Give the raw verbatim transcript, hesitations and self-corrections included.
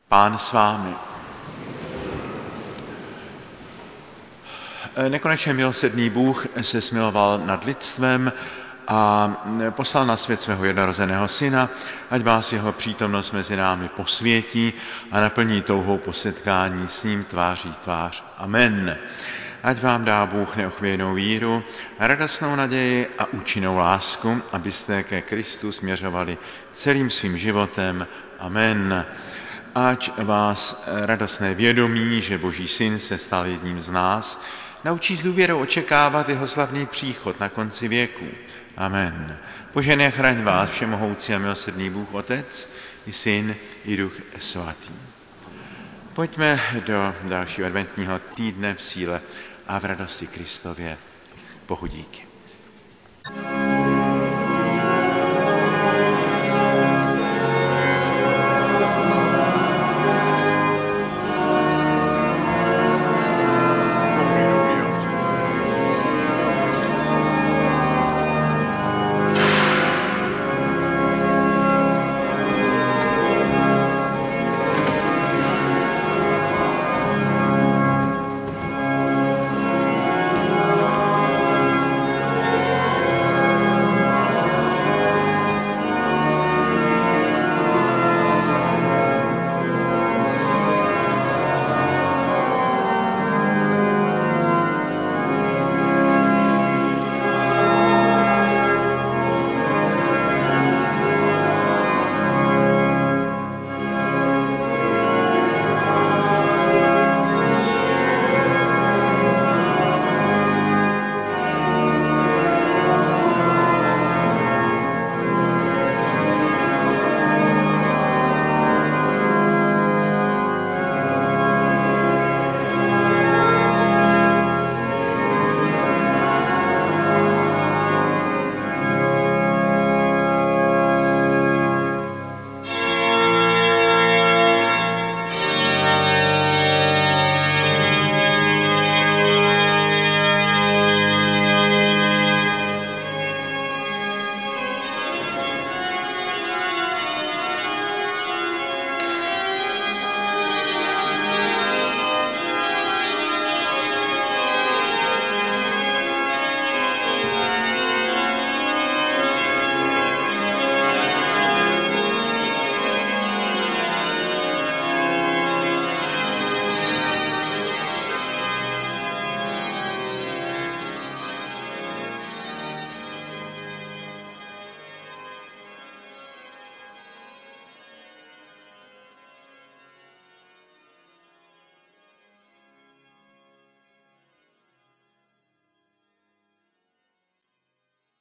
Pán s vámi. Nekonečně milosrdný Bůh se smiloval nad lidstvem a poslal na svět svého jednorozeného syna, ať vás jeho přítomnost mezi námi posvětí a naplní touhou po setkání s ním tváří tvář. Amen. Ať vám dá Bůh neochvějnou víru, radostnou naději a účinnou lásku, abyste ke Kristu směřovali celým svým životem. Amen. Ať vás radostné vědomí, že Boží syn se stal jedním z nás, naučí s důvěrou očekávat jeho slavný příchod na konci věku. Amen. Požehnej a chraň vás všemohoucí a milosrdný Bůh Otec, i Syn, i Duch Svatý. Pojďme do dalšího adventního týdne v síle a v radosti Kristově. Bohu díky.